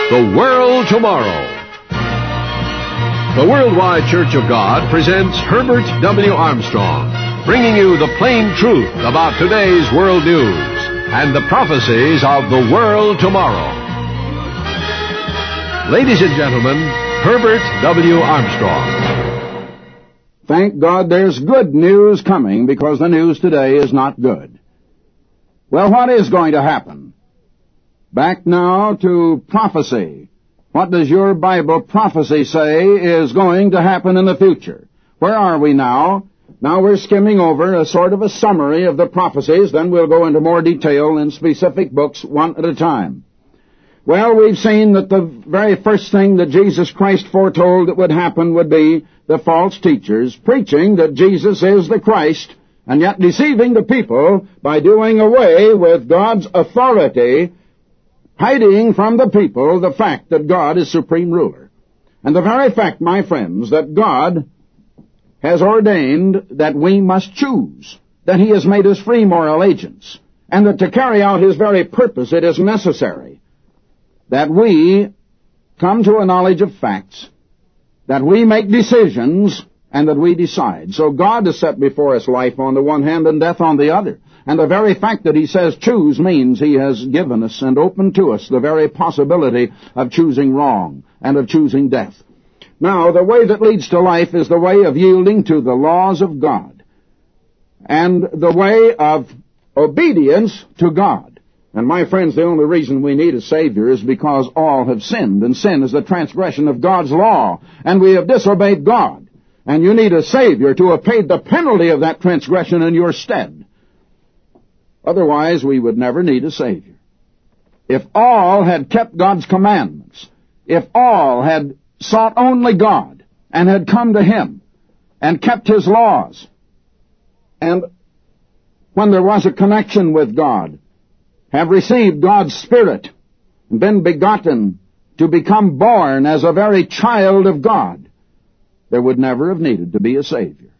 The World Tomorrow. The Worldwide Church of God presents Herbert W. Armstrong, bringing you the plain truth about today's world news and the prophecies of the world tomorrow. Ladies and gentlemen, Herbert W. Armstrong. Thank God there's good news coming, because the news today is not good. Well, what is going to happen? Back now to prophecy. What does your Bible prophecy say is going to happen in the future? Where are we now? Now we're skimming over a sort of a summary of the prophecies, then we'll go into more detail in specific books one at a time. Well, we've seen that the very first thing that Jesus Christ foretold that would happen would be the false teachers preaching that Jesus is the Christ, and yet deceiving the people by doing away with God's authority, hiding from the people the fact that God is supreme ruler. And the very fact, my friends, that God has ordained that we must choose, that He has made us free moral agents, and that to carry out His very purpose it is necessary that we come to a knowledge of facts, that we make decisions, and that we decide. So God has set before us life on the one hand and death on the other. And the very fact that He says choose means He has given us and opened to us the very possibility of choosing wrong and of choosing death. Now, the way that leads to life is the way of yielding to the laws of God and the way of obedience to God. And my friends, the only reason we need a Savior is because all have sinned, and sin is the transgression of God's law, and we have disobeyed God. And you need a Savior to have paid the penalty of that transgression in your stead. Otherwise, we would never need a Savior. If all had kept God's commandments, if all had sought only God, and had come to Him, and kept His laws, and when there was a connection with God, have received God's Spirit, and been begotten to become born as a very child of God, there would never have needed to be a Savior.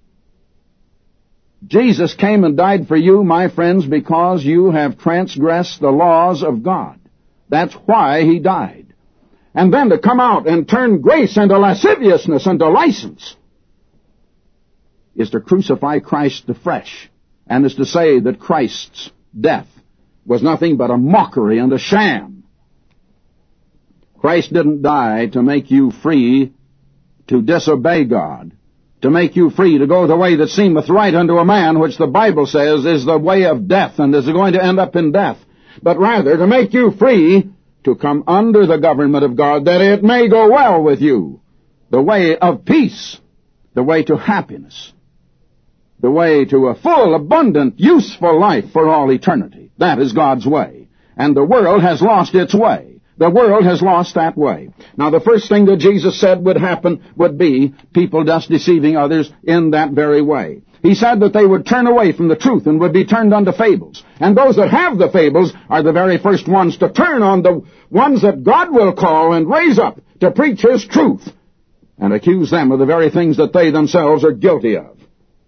Jesus came and died for you, my friends, because you have transgressed the laws of God. That's why He died. And then to come out and turn grace into lasciviousness and to license is to crucify Christ afresh, and is to say that Christ's death was nothing but a mockery and a sham. Christ didn't die to make you free to disobey God, to make you free to go the way that seemeth right unto a man, which the Bible says is the way of death and is going to end up in death, but rather to make you free to come under the government of God, that it may go well with you, the way of peace, the way to happiness, the way to a full, abundant, useful life for all eternity. That is God's way. And the world has lost its way. The world has lost that way. Now, the first thing that Jesus said would happen would be people just deceiving others in that very way. He said that they would turn away from the truth and would be turned unto fables. And those that have the fables are the very first ones to turn on the ones that God will call and raise up to preach His truth and accuse them of the very things that they themselves are guilty of.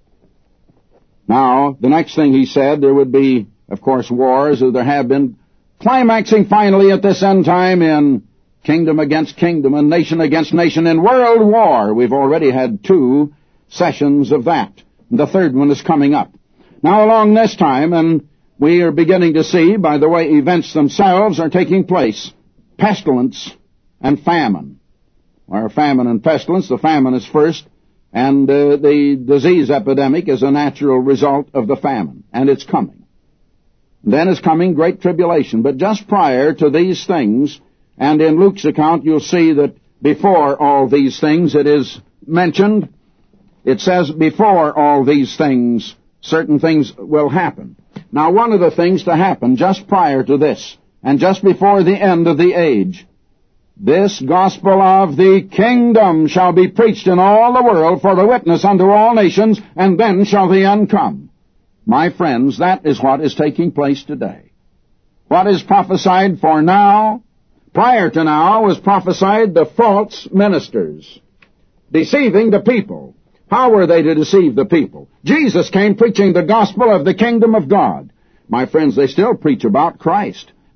Now, the next thing He said, there would be, of course, wars, as there have been, climaxing finally at this end time in kingdom against kingdom and nation against nation in world war. We've already had 2 sessions of that. The third one is coming up. Now along this time, and we are beginning to see, by the way events themselves are taking place, pestilence and famine. Or famine and pestilence, the famine is first, and the disease epidemic is a natural result of the famine, and it's coming. Then is coming great tribulation. But just prior to these things, and in Luke's account you'll see that before all these things it is mentioned, it says before all these things, certain things will happen. Now, one of the things to happen just prior to this, and just before the end of the age, this gospel of the kingdom shall be preached in all the world for a witness unto all nations, and then shall the end come. My friends, that is what is taking place today. What is prophesied for now, prior to now, was prophesied the false ministers, deceiving the people. How were they to deceive the people? Jesus came preaching the gospel of the kingdom of God. My friends, they still preach about Christ.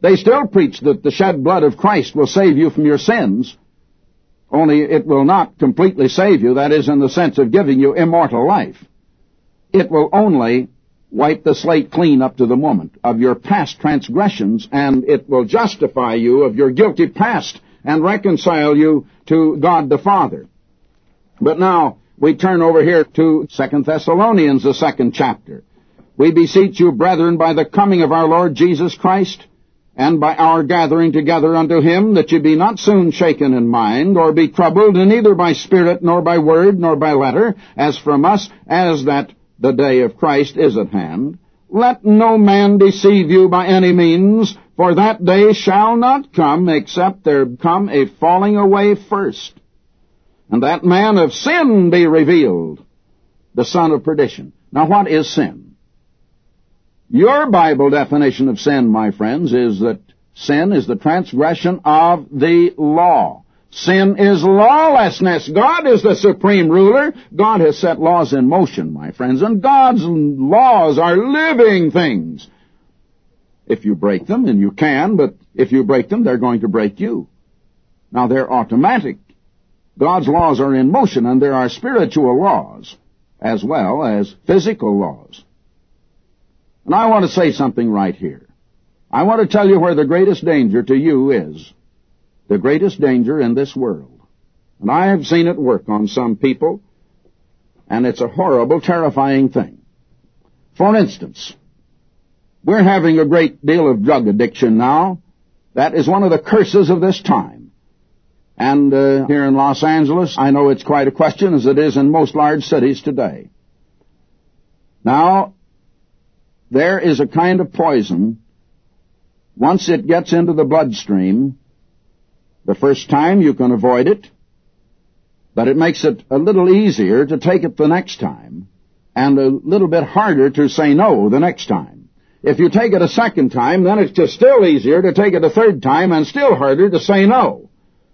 They still preach that the shed blood of Christ will save you from your sins, only it will not completely save you, that is, in the sense of giving you immortal life. It will only wipe the slate clean up to the moment of your past transgressions, and it will justify you of your guilty past and reconcile you to God the Father. But now, we turn over here to 2 Thessalonians, the 2nd chapter. We beseech you, brethren, by the coming of our Lord Jesus Christ, and by our gathering together unto him, that ye be not soon shaken in mind, or be troubled, neither by spirit, nor by word, nor by letter, as from us, as that the day of Christ is at hand. Let no man deceive you by any means, for that day shall not come, except there come a falling away first, and that man of sin be revealed, the son of perdition. Now what is sin? Your Bible definition of sin, my friends, is that sin is the transgression of the law. Sin is lawlessness. God is the supreme ruler. God has set laws in motion, my friends, and God's laws are living things. If you break them, and you can, but if you break them, they're going to break you. Now, they're automatic. God's laws are in motion, and there are spiritual laws as well as physical laws. And I want to say something right here. I want to tell you where the greatest danger to you is. The greatest danger in this world. And I have seen it work on some people, and it's a horrible, terrifying thing. For instance, we're having a great deal of drug addiction now. That is one of the curses of this time. And here in Los Angeles, I know it's quite a question, as it is in most large cities today. Now, there is a kind of poison, once it gets into the bloodstream, the first time you can avoid it, but it makes it a little easier to take it the next time, and a little bit harder to say no the next time. If you take it a second time, then it's just still easier to take it a third time, and still harder to say no.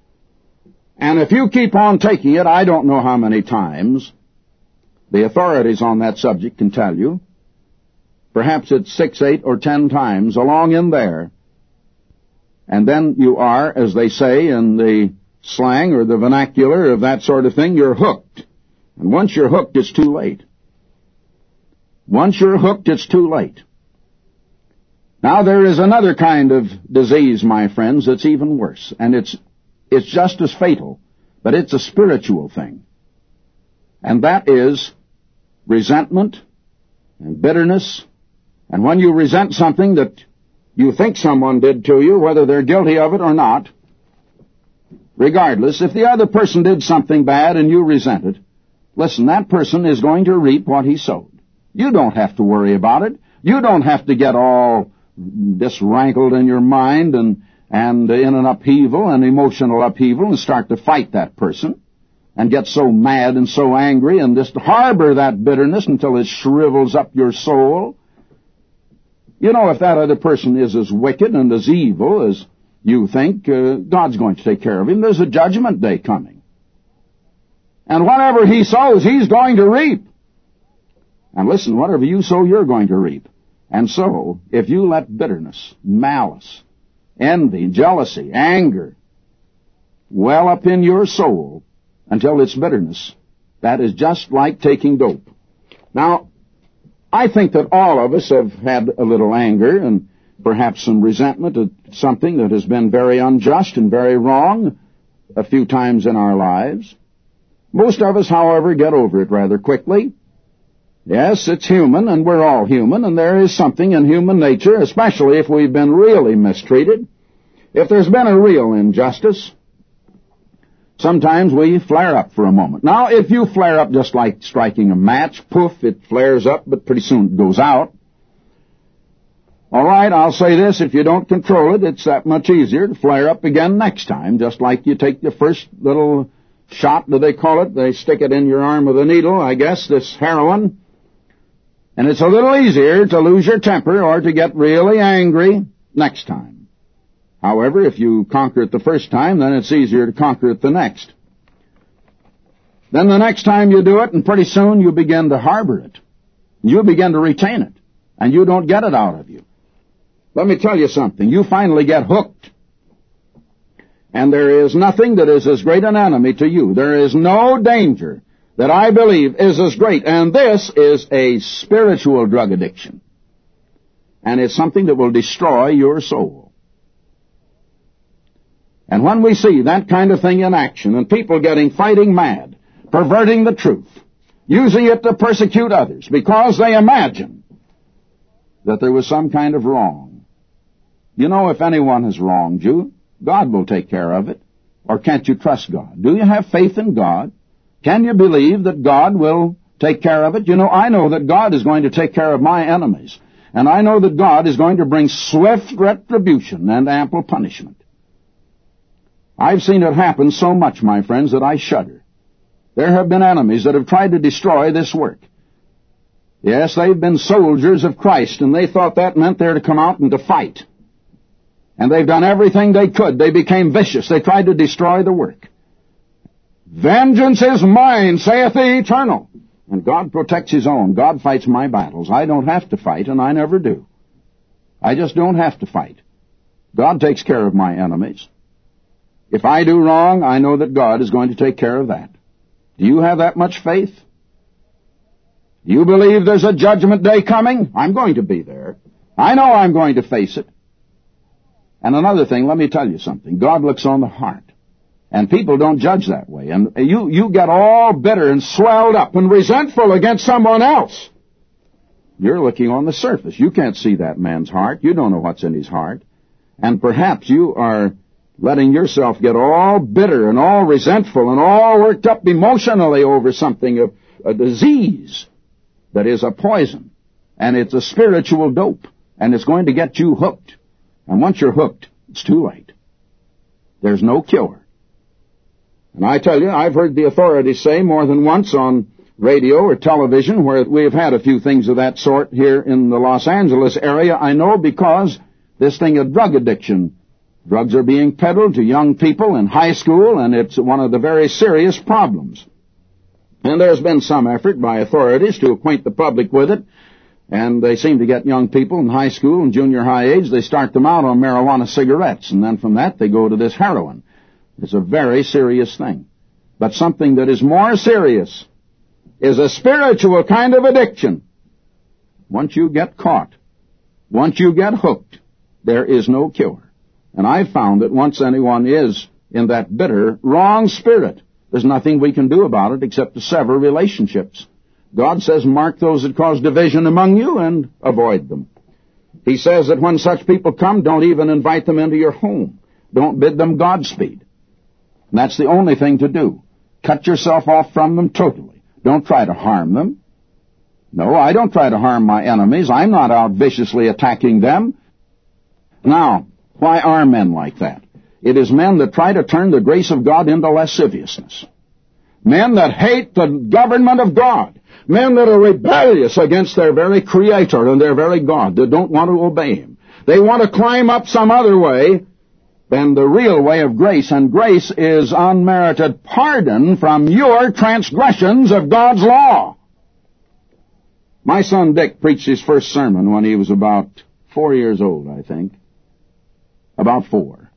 And if you keep on taking it, I don't know how many times, the authorities on that subject can tell you, perhaps it's 6, 8, or 10 times along in there. And then you are, as they say in the slang or the vernacular of that sort of thing, you're hooked. And once you're hooked, it's too late. Once you're hooked, it's too late. Now there is another kind of disease, my friends, that's even worse. And it's just as fatal, but it's a spiritual thing. And that is resentment and bitterness. And when you resent something that you think someone did to you, whether they're guilty of it or not, regardless, if the other person did something bad and you resent it, listen, that person is going to reap what he sowed. You don't have to worry about it. You don't have to get all disrankled in your mind and in an upheaval, an emotional upheaval, and start to fight that person and get so mad and so angry and just harbor that bitterness until it shrivels up your soul. You know, if that other person is as wicked and as evil as you think, God's going to take care of him. There's a judgment day coming. And whatever he sows, he's going to reap. And listen, whatever you sow, you're going to reap. And so, if you let bitterness, malice, envy, jealousy, anger well up in your soul until it's bitterness, that is just like taking dope. Now, I think that all of us have had a little anger and perhaps some resentment at something that has been very unjust and very wrong a few times in our lives. Most of us, however, get over it rather quickly. Yes, it's human, and we're all human, and there is something in human nature, especially if we've been really mistreated. If there's been a real injustice, sometimes we flare up for a moment. Now, if you flare up just like striking a match, poof, it flares up, but pretty soon it goes out. All right, I'll say this, if you don't control it, it's that much easier to flare up again next time, just like you take the first little shot, do they call it? They stick it in your arm with a needle, I guess, this heroin. And it's a little easier to lose your temper or to get really angry next time. However, if you conquer it the first time, then it's easier to conquer it the next. Then the next time you do it, and pretty soon you begin to harbor it. You begin to retain it, and you don't get it out of you. let me tell you something. You finally get hooked. And there is nothing that is as great an enemy to you. There is no danger that I believe is as great. And this is a spiritual drug addiction. And it's something that will destroy your soul. And when we see that kind of thing in action, and people getting fighting mad, perverting the truth, using it to persecute others, because they imagine that there was some kind of wrong. You know, if anyone has wronged you, God will take care of it. Or can't you trust God? Do you have faith in God? Can you believe that God will take care of it? You know, I know that God is going to take care of my enemies. And I know that God is going to bring swift retribution and ample punishment. I've seen it happen so much, my friends, that I shudder. There have been enemies that have tried to destroy this work. Yes, they've been soldiers of Christ, and they thought that meant they're to come out and to fight. And they've done everything they could. They became vicious. They tried to destroy the work. Vengeance is mine, saith the Eternal. And God protects His own. God fights my battles. I don't have to fight, and I never do. I just don't have to fight. God takes care of my enemies. If I do wrong, I know that God is going to take care of that. Do you have that much faith? Do you believe there's a judgment day coming? I'm going to be there. I know I'm going to face it. And another thing, let me tell you something. God looks on the heart. And people don't judge that way. And you get all bitter and swelled up and resentful against someone else. You're looking on the surface. You can't see that man's heart. You don't know what's in his heart. And perhaps you are letting yourself get all bitter and all resentful and all worked up emotionally over something of a disease that is a poison. And it's a spiritual dope. And it's going to get you hooked. And once you're hooked, it's too late. There's no cure. And I tell you, I've heard the authorities say more than once on radio or television, where we've had a few things of that sort here in the Los Angeles area. I know because this thing of drug addiction, drugs are being peddled to young people in high school, and it's one of the very serious problems. And there's been some effort by authorities to acquaint the public with it, and they seem to get young people in high school and junior high age. They start them out on marijuana cigarettes, and then from that they go to this heroin. It's a very serious thing. But something that is more serious is a spiritual kind of addiction. Once you get caught, once you get hooked, there is no cure. And I've found that once anyone is in that bitter, wrong spirit, there's nothing we can do about it except to sever relationships. God says, mark those that cause division among you and avoid them. He says that when such people come, don't even invite them into your home. Don't bid them Godspeed. And that's the only thing to do. Cut yourself off from them totally. Don't try to harm them. No, I don't try to harm my enemies. I'm not out viciously attacking them. Now, why are men like that? It is men that try to turn the grace of God into lasciviousness. Men that hate the government of God. Men that are rebellious against their very Creator and their very God, that don't want to obey Him. They want to climb up some other way than the real way of grace, and grace is unmerited pardon from your transgressions of God's law. My son Dick preached his first sermon when he was about 4 years old, I think. About 4.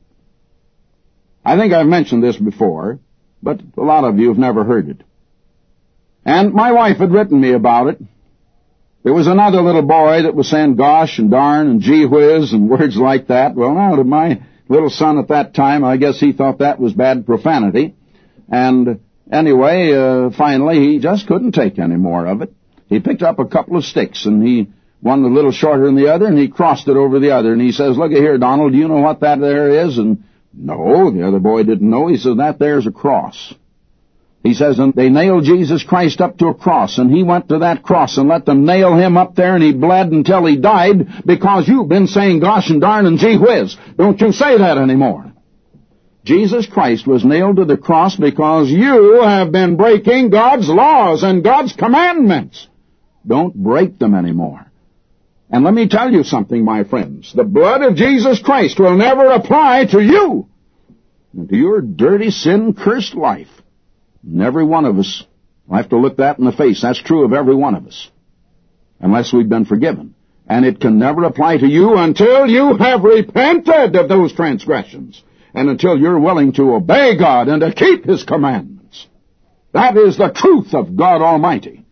I think I've mentioned this before, but a lot of you have never heard it. And my wife had written me about it. There was another little boy that was saying gosh and darn and gee whiz and words like that. Well, now to my little son at that time, I guess he thought that was bad profanity. And anyway, finally, he just couldn't take any more of it. He picked up a couple of sticks, and one a little shorter than the other, and he crossed it over the other. And he says, look here, Donald, do you know what that there is? And no, the other boy didn't know. He says, that there's a cross. He says, and they nailed Jesus Christ up to a cross, and he went to that cross and let them nail him up there, and he bled until he died because you've been saying gosh and darn and gee whiz. Don't you say that anymore. Jesus Christ was nailed to the cross because you have been breaking God's laws and God's commandments. Don't break them anymore. And let me tell you something, my friends. The blood of Jesus Christ will never apply to you and to your dirty, sin-cursed life. And every one of us will have to look that in the face. That's true of every one of us, unless we've been forgiven. And it can never apply to you until you have repented of those transgressions, and until you're willing to obey God and to keep His commandments. That is the truth of God Almighty.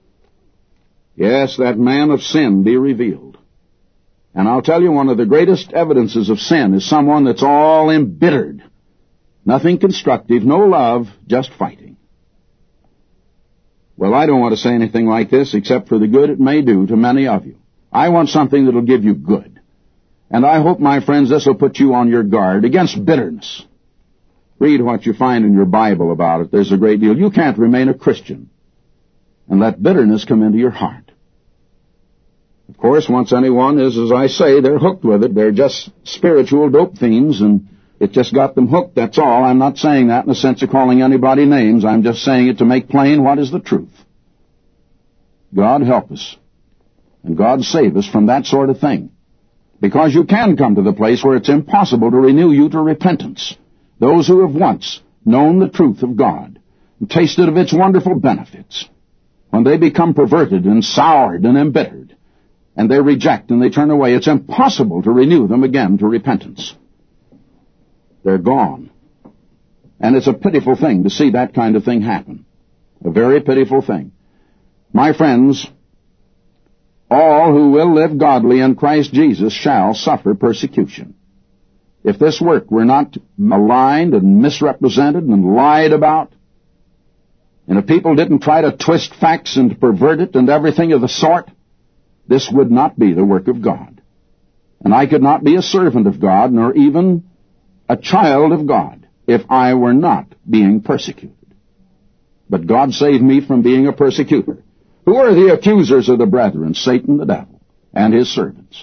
Yes, that man of sin be revealed. And I'll tell you, one of the greatest evidences of sin is someone that's all embittered. Nothing constructive, no love, just fighting. Well, I don't want to say anything like this except for the good it may do to many of you. I want something that'll give you good. And I hope, my friends, this will put you on your guard against bitterness. Read what you find in your Bible about it. There's a great deal. You can't remain a Christian and let bitterness come into your heart. Of course, once anyone is, as I say, they're hooked with it. They're just spiritual dope fiends, and it just got them hooked, that's all. I'm not saying that in the sense of calling anybody names. I'm just saying it to make plain what is the truth. God help us. And God save us from that sort of thing. Because you can come to the place where it's impossible to renew you to repentance. Those who have once known the truth of God and tasted of its wonderful benefits, when they become perverted and soured and embittered, and they reject and they turn away, it's impossible to renew them again to repentance. They're gone. And it's a pitiful thing to see that kind of thing happen. A very pitiful thing. My friends, all who will live godly in Christ Jesus shall suffer persecution. If this work were not maligned and misrepresented and lied about, and if people didn't try to twist facts and pervert it and everything of the sort, this would not be the work of God. And I could not be a servant of God, nor even a child of God, if I were not being persecuted. But God saved me from being a persecutor. Who are the accusers of the brethren? Satan the devil and his servants.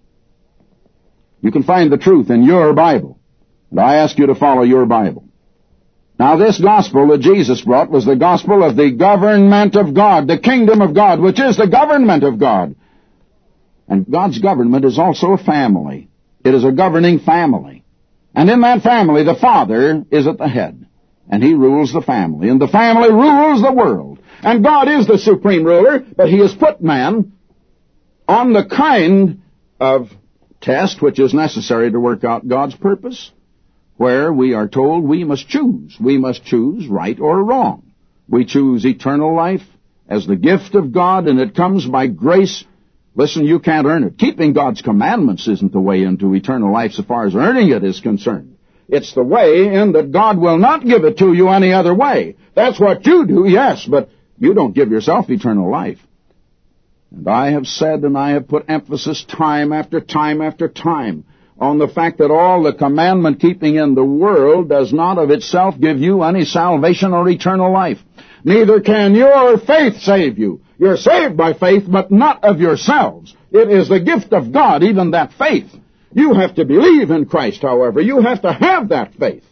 You can find the truth in your Bible, and I ask you to follow your Bible. Now, this gospel that Jesus brought was the gospel of the government of God, the kingdom of God, which is the government of God. And God's government is also a family. It is a governing family. And in that family, the Father is at the head, and He rules the family, and the family rules the world. And God is the supreme ruler, but He has put man on the kind of test which is necessary to work out God's purpose, where we are told we must choose. We must choose right or wrong. We choose eternal life as the gift of God, and it comes by grace. Listen, you can't earn it. Keeping God's commandments isn't the way into eternal life so far as earning it is concerned. It's the way in that God will not give it to you any other way. That's what you do, yes, but you don't give yourself eternal life. And I have said, and I have put emphasis time after time after time on the fact that all the commandment keeping in the world does not of itself give you any salvation or eternal life. Neither can your faith save you. You're saved by faith, but not of yourselves. It is the gift of God, even that faith. You have to believe in Christ, however. You have to have that faith.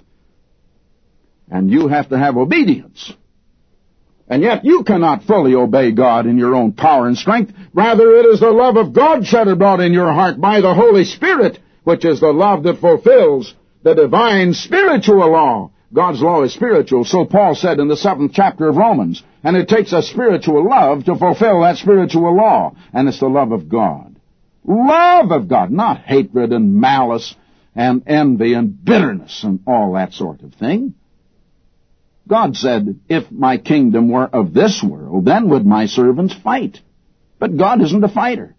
And you have to have obedience. And yet you cannot fully obey God in your own power and strength. Rather, it is the love of God shed abroad in your heart by the Holy Spirit, which is the love that fulfills the divine spiritual law. God's law is spiritual, so Paul said in the 7th chapter of Romans. And it takes a spiritual love to fulfill that spiritual law. And it's the love of God. Love of God, not hatred and malice and envy and bitterness and all that sort of thing. God said, if my kingdom were of this world, then would my servants fight. But God isn't a fighter.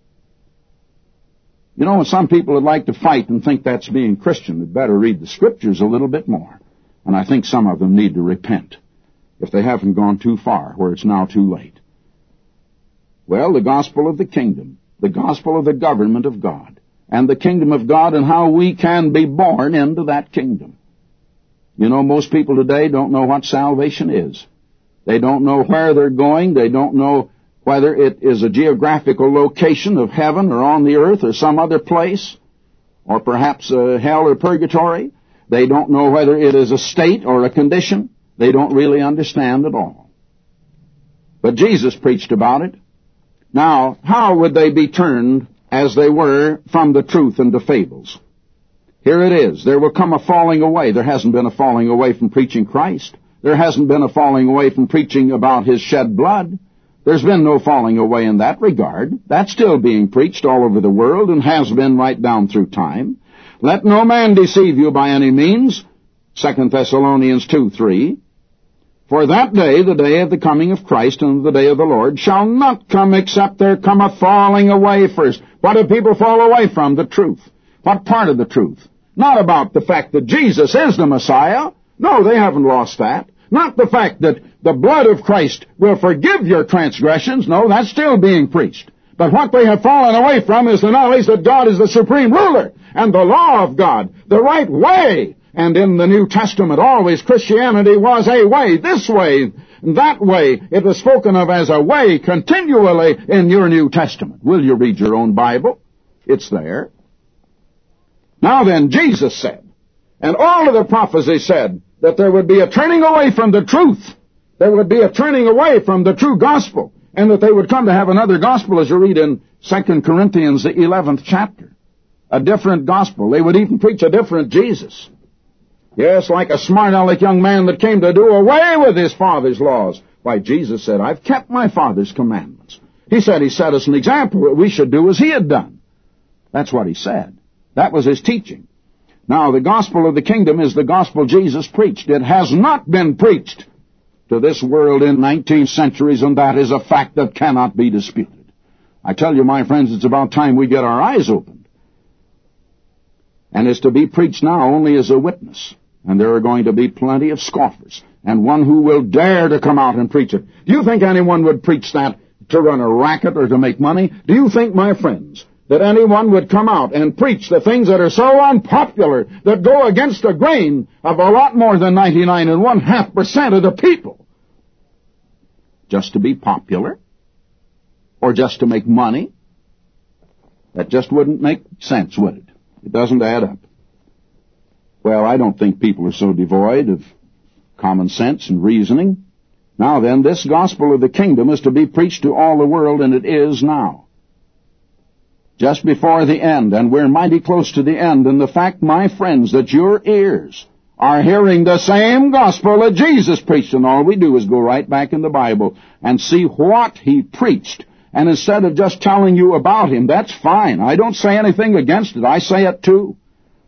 You know, some people would like to fight and think that's being Christian. They'd better read the Scriptures a little bit more. And I think some of them need to repent if they haven't gone too far, where it's now too late. Well, the gospel of the kingdom, the gospel of the government of God, and the kingdom of God, and how we can be born into that kingdom. You know, most people today don't know what salvation is. They don't know where they're going. They don't know whether it is a geographical location of heaven or on the earth or some other place, or perhaps hell or purgatory. They don't know whether it is a state or a condition. They don't really understand at all. But Jesus preached about it. Now, how would they be turned as they were from the truth into fables? Here it is. There will come a falling away. There hasn't been a falling away from preaching Christ. There hasn't been a falling away from preaching about His shed blood. There's been no falling away in that regard. That's still being preached all over the world and has been right down through time. Let no man deceive you by any means, 2 Thessalonians 2:3. For that day, the day of the coming of Christ and the day of the Lord, shall not come except there come a falling away first. What do people fall away from? The truth. What part of the truth? Not about the fact that Jesus is the Messiah. No, they haven't lost that. Not the fact that the blood of Christ will forgive your transgressions. No, that's still being preached. But what they have fallen away from is the knowledge that God is the supreme ruler and the law of God, the right way. And in the New Testament, always Christianity was a way, this way, that way. It was spoken of as a way continually in your New Testament. Will you read your own Bible? It's there. Now then, Jesus said, and all of the prophecies said, that there would be a turning away from the truth. There would be a turning away from the true gospel. And that they would come to have another gospel, as you read in 2 Corinthians, the 11th chapter. A different gospel. They would even preach a different Jesus. Yes, like a smart-aleck young man that came to do away with his father's laws. Why, Jesus said, I've kept my father's commandments. He said he set us an example that we should do as he had done. That's what he said. That was his teaching. Now, the gospel of the kingdom is the gospel Jesus preached. It has not been preached to this world in 19 centuries, and that is a fact that cannot be disputed. I tell you, my friends, it's about time we get our eyes opened. And it's to be preached now only as a witness. And there are going to be plenty of scoffers, and one who will dare to come out and preach it. Do you think anyone would preach that to run a racket or to make money? Do you think, my friends, that anyone would come out and preach the things that are so unpopular, that go against the grain of a lot more than 99.5% of the people? Just to be popular? Or just to make money? That just wouldn't make sense, would it? It doesn't add up. Well, I don't think people are so devoid of common sense and reasoning. Now then, this gospel of the kingdom is to be preached to all the world, and it is now. Just before the end, and we're mighty close to the end, and the fact, my friends, that your ears are hearing the same gospel that Jesus preached, and all we do is go right back in the Bible and see what he preached. And instead of just telling you about him, that's fine. I don't say anything against it. I say it too.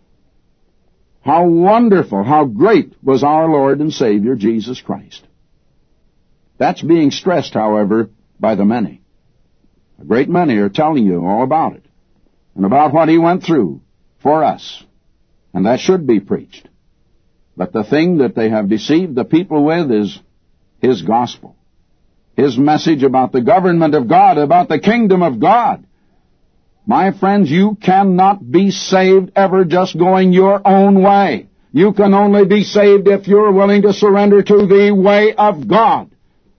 How wonderful, how great was our Lord and Savior, Jesus Christ. That's being stressed, however, by the many. A great many are telling you all about it, and about what he went through for us. And that should be preached. But the thing that they have deceived the people with is his gospel. His message about the government of God, about the kingdom of God. My friends, you cannot be saved ever just going your own way. You can only be saved if you're willing to surrender to the way of God.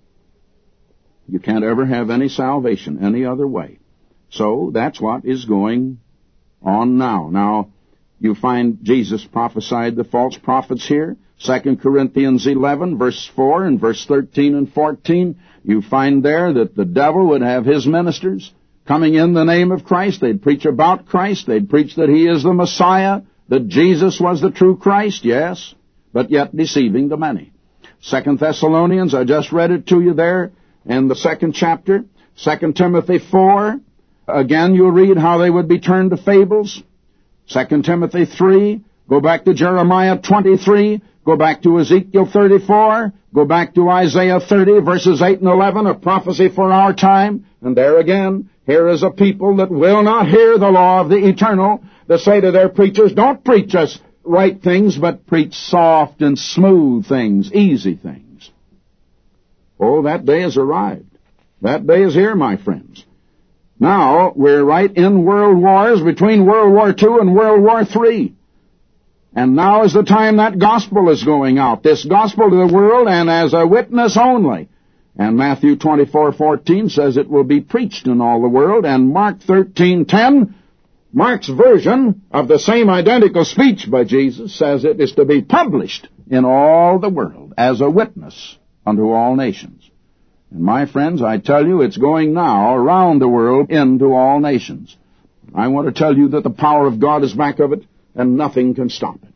You can't ever have any salvation any other way. So that's what is going on now. Now, you find Jesus prophesied the false prophets here. 2 Corinthians 11, verse 4 and verse 13 and 14. You find there that the devil would have his ministers coming in the name of Christ. They'd preach about Christ. They'd preach that he is the Messiah, that Jesus was the true Christ, yes, but yet deceiving the many. 2 Thessalonians, I just read it to you there in the 2nd chapter. 2 Timothy 4, again you'll read how they would be turned to fables. 2 Timothy 3, go back to Jeremiah 23, go back to Ezekiel 34, go back to Isaiah 30, verses 8 and 11, a prophecy for our time. And there again, here is a people that will not hear the law of the eternal, that say to their preachers, don't preach us right things, but preach soft and smooth things, easy things. Oh, that day has arrived. That day is here, my friends. Now, we're right in world wars, between World War II and World War III. And now is the time that gospel is going out, this gospel to the world, and as a witness only. And Matthew 24:14 says it will be preached in all the world, and Mark 13:10, Mark's version of the same identical speech by Jesus, says it is to be published in all the world as a witness unto all nations. And my friends, I tell you, it's going now around the world into all nations. I want to tell you that the power of God is back of it, and nothing can stop it.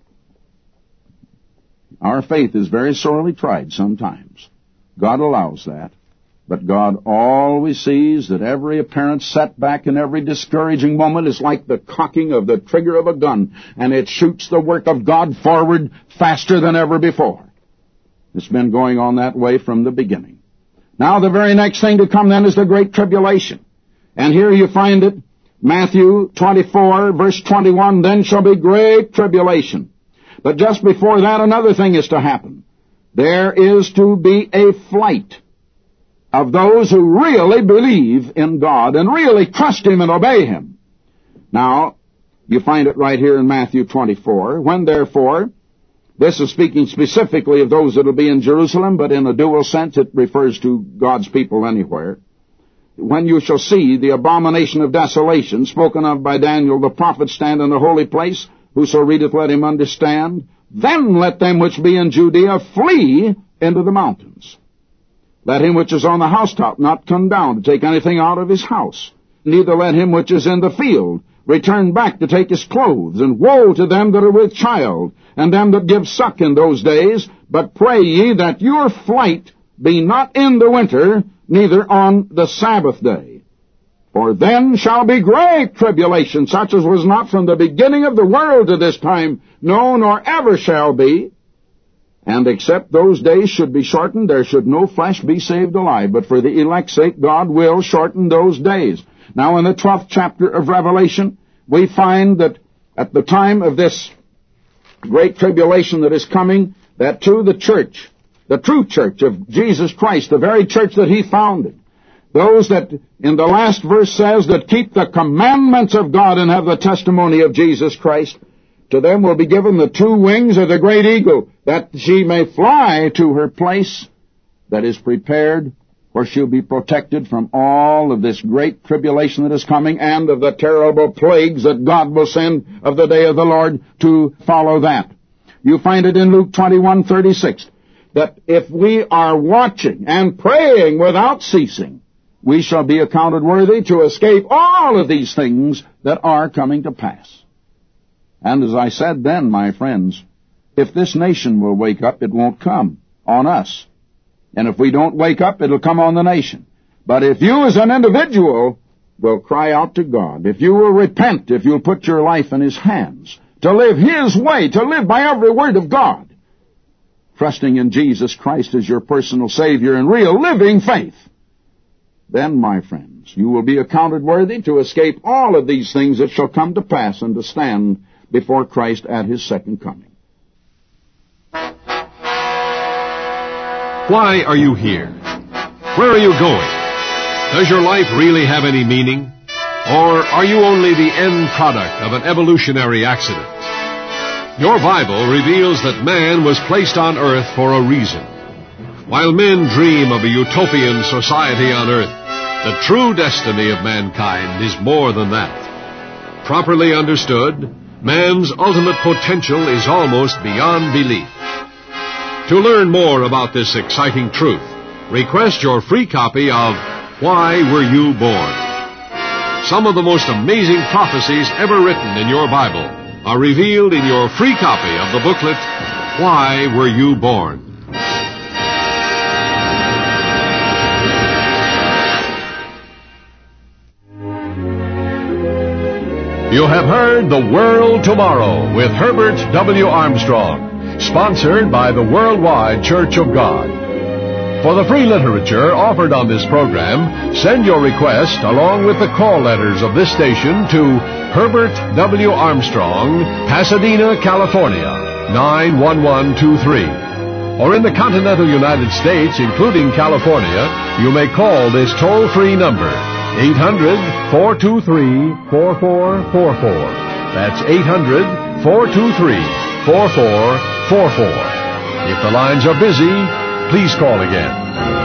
Our faith is very sorely tried sometimes. God allows that. But God always sees that every apparent setback and every discouraging moment is like the cocking of the trigger of a gun, and it shoots the work of God forward faster than ever before. It's been going on that way from the beginning. Now the very next thing to come then is the Great Tribulation. And here you find it, Matthew 24, verse 21, then shall be great tribulation. But just before that, another thing is to happen. There is to be a flight of those who really believe in God and really trust Him and obey Him. Now, you find it right here in Matthew 24. When therefore, this is speaking specifically of those that will be in Jerusalem, but in a dual sense it refers to God's people anywhere. When you shall see the abomination of desolation spoken of by Daniel the prophet stand in the holy place, whoso readeth let him understand, then let them which be in Judea flee into the mountains. Let him which is on the housetop not come down to take anything out of his house, neither let him which is in the field return back to take his clothes. And woe to them that are with child, and them that give suck in those days. But pray ye that your flight be not in the winter, neither on the Sabbath day. For then shall be great tribulation, such as was not from the beginning of the world to this time, no, nor ever shall be. And except those days should be shortened, there should no flesh be saved alive. But for the elect's sake, God will shorten those days. Now in the 12th chapter of Revelation, we find that at the time of this great tribulation that is coming, that to the church, the true church of Jesus Christ, the very church that He founded, those that in the last verse says that keep the commandments of God and have the testimony of Jesus Christ, to them will be given the two wings of the great eagle, that she may fly to her place that is prepared, where she'll be protected from all of this great tribulation that is coming and of the terrible plagues that God will send of the day of the Lord to follow that. You find it in Luke 21:36, that if we are watching and praying without ceasing, we shall be accounted worthy to escape all of these things that are coming to pass. And as I said then, my friends, if this nation will wake up, it won't come on us. And if we don't wake up, it'll come on the nation. But if you as an individual will cry out to God, if you will repent, if you'll put your life in His hands, to live His way, to live by every word of God, trusting in Jesus Christ as your personal Savior in real living faith, then, my friends, you will be accounted worthy to escape all of these things that shall come to pass and to stand before Christ at His second coming. Why are you here? Where are you going? Does your life really have any meaning? Or are you only the end product of an evolutionary accident? Your Bible reveals that man was placed on earth for a reason. While men dream of a utopian society on earth, the true destiny of mankind is more than that. Properly understood, man's ultimate potential is almost beyond belief. To learn more about this exciting truth, request your free copy of Why Were You Born? Some of the most amazing prophecies ever written in your Bible are revealed in your free copy of the booklet, Why Were You Born? You have heard The World Tomorrow with Herbert W. Armstrong, sponsored by the Worldwide Church of God. For the free literature offered on this program, send your request along with the call letters of this station to Herbert W. Armstrong, Pasadena, California, 91123. Or in the continental United States, including California, you may call this toll-free number, 800-423-4444. That's 800-423-4444. If the lines are busy, please call again.